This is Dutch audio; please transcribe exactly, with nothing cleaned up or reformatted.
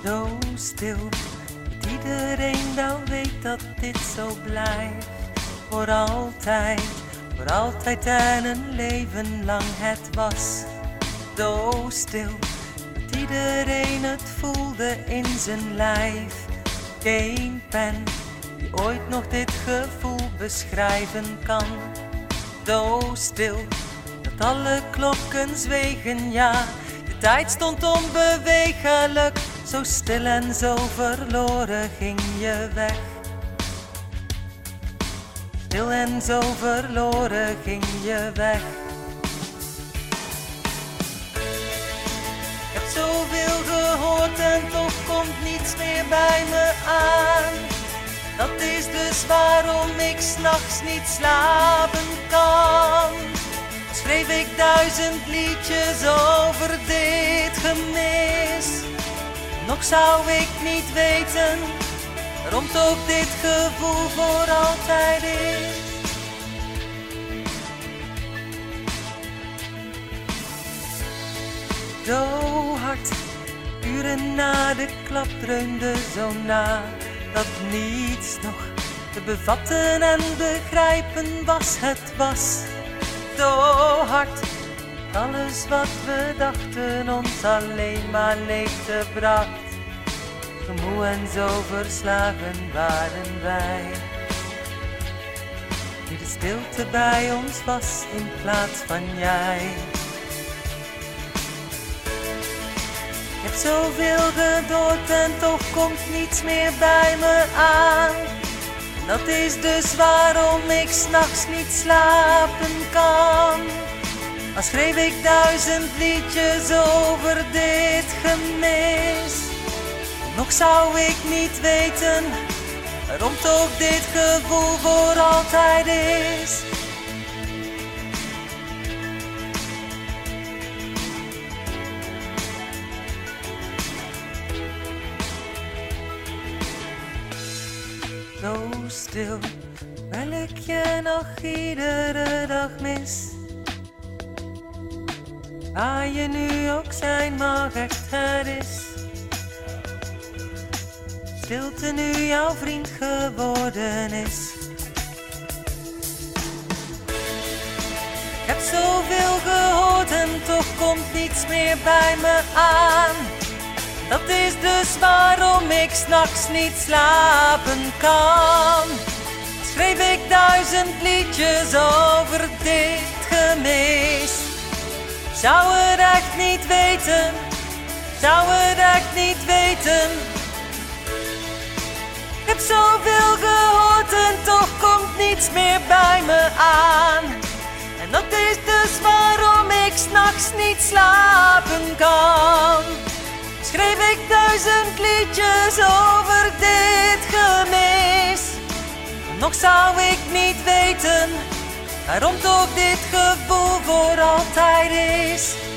Zo stil, dat iedereen wel weet dat dit zo blijft. Voor altijd, voor altijd en een leven lang. Het was zo stil, dat iedereen het voelde in zijn lijf. Geen pen die ooit nog dit gevoel beschrijven kan. Zo stil, dat alle klokken zwegen, ja. De tijd stond onbewegelijk, zo stil en zo verloren ging je weg. Stil en zo verloren ging je weg. Ik heb zoveel gehoord en toch komt niets meer bij me aan. Dat is dus waarom ik 's nachts niet slapen kan. Schreef ik duizend liedjes over dit gemis. Nog zou ik niet weten waarom toch dit gevoel voor altijd is. Zo hard, uren na de klap dreunde zo na, dat niets nog te bevatten en begrijpen was. Het was zo hard, alles wat we dachten ons alleen maar leegte bracht. Zo moe en zo verslagen waren wij, die de stilte bij ons was in plaats van jij. Ik heb zoveel gedoord en toch komt niets meer bij me aan. Dat is dus waarom ik 's nachts niet slapen kan. Al schreef ik duizend liedjes over dit gemis. Nog zou ik niet weten waarom toch dit gevoel voor altijd is. Zo stil, terwijl ik je nog iedere dag mis. Waar je nu ook zijn mag, echt het is. Stilte nu jouw vriend geworden is. Ik heb zoveel gehoord en toch komt niets meer bij me aan. Dat is dus waarom ik 's nachts niet slapen kan. Schreef ik duizend liedjes over dit gemis. Zou het echt niet weten, zou het echt niet weten. Ik heb zoveel gehoord en toch komt niets meer bij me aan. En dat is dus waarom ik 's nachts niet slapen kan. Schreef ik duizend liedjes over dit gemis. Nog zou ik niet weten waarom toch dit gevoel voor altijd is.